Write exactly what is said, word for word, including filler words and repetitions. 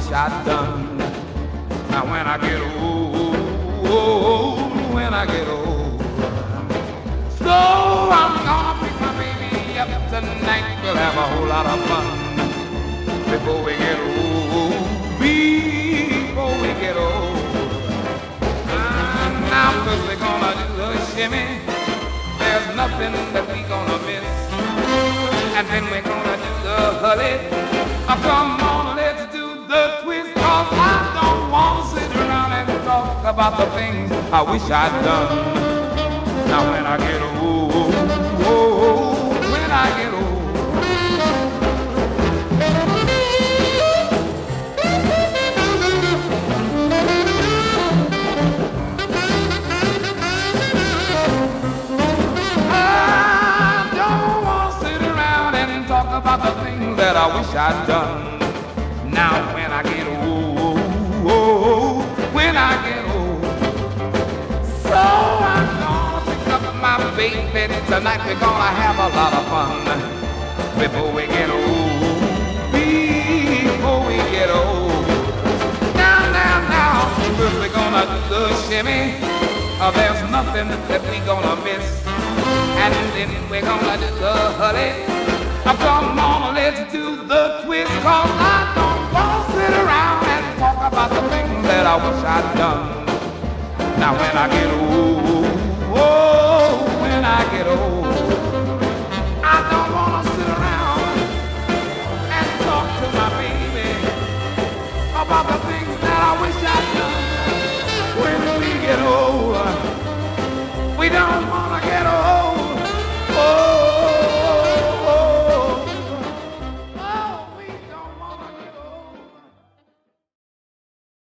I'd done. Now when I get old, old, when I get old, so I'm gonna pick my baby up tonight. We'll have a whole lot of fun before we get old, before we get old. And now cause we're gonna do the shimmy, there's nothing that we gonna miss. And then we're gonna do the hully. Oh, come on, let's do the twist. Cause I don't wanna sit around and talk about the things I wish I'd done. Now when I get old, oh, when I get old, about the things that I wish I'd done. Now when I get old, oh, when I get old, so I'm gonna pick up my baby tonight. We're gonna have a lot of fun before we get old, before we get old. Now, now, now, first we're gonna do the shimmy. Uh, there's nothing that we gonna miss. And then we're gonna do the hully. Oh, come on, let's do the twist. Cause I don't want to sit around and talk about the things that I wish I'd done. Now when I get old, oh, when I get old, I don't want to sit around and talk to my baby about the things that I wish I'd done. When we get old, we don't want